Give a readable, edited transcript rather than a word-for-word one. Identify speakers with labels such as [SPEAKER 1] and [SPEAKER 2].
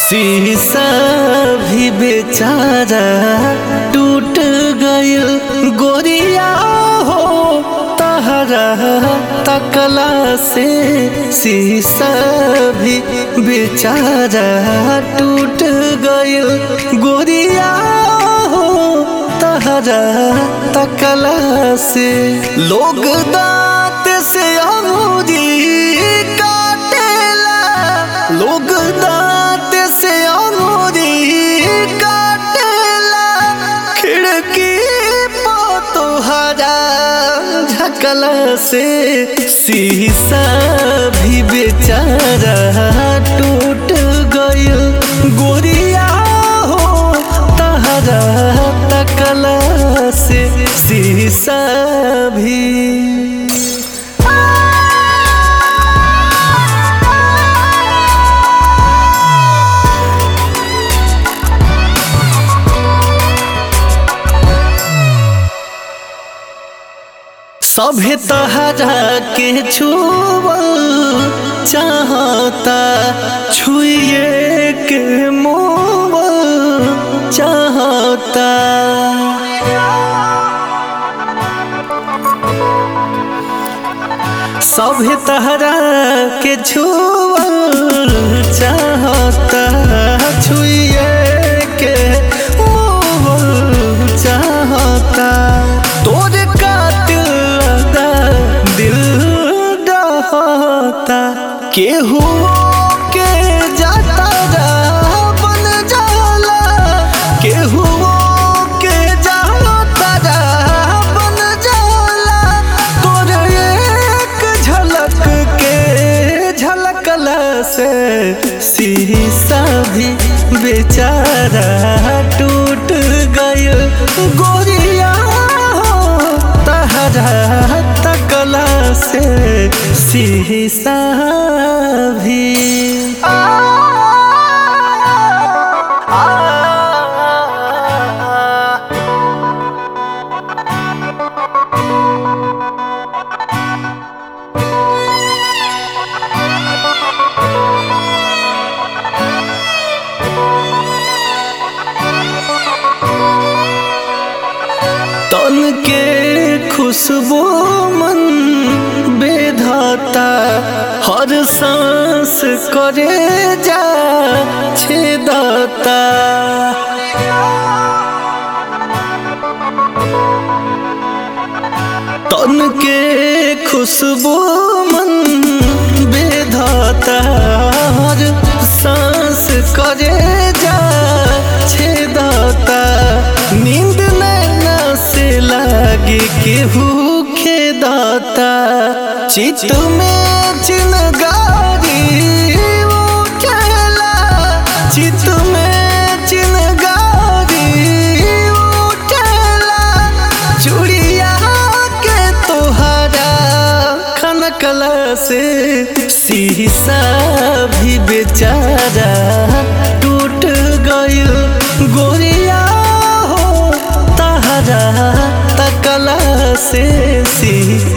[SPEAKER 1] शीशा भी बेचारा टूट गइल गोरिया हो तहरा तकला से। शीशा भी बेचारा टूट गइल गोरिया हो तहरा तकला से। लोग दांत से अंगूरी काटेला, लोग दांत से अंगूरी काटेला, खिड़की पर तोहरा झकला से। शीशा भी बेचारा टूट गइल गोरिया हो तहरा तकला से। शीशा भी सभे तहरा के छुअल चाहता, छुए के मोहल चाहता। सभे तहरा के छुअल चाहता, छुए के मोहल चाहता। तोरे दिल डहता, केहू के जाता बन जाला, केहू के जाता बन जाला। तोरे एक झलक के झलकला से। शीशा भी बेचारा टूट गइल गोरिया हो तहरा तकला से। शीशा भी तन के खुशबू मन बेधाता, हर सांस करे जा छेदाता। तन के खुशबू मन बेधाता, हर सांस करे जा छेदाता। नींद नैना से लागे केहू खेदाता, चित में चिनगारी उठेला, चित में चिनगारी उठेला। चूड़िया के तोहरा खनकला से। शीशा भी बेचारा टूट गइल गोरिया हो तहरा तकला से।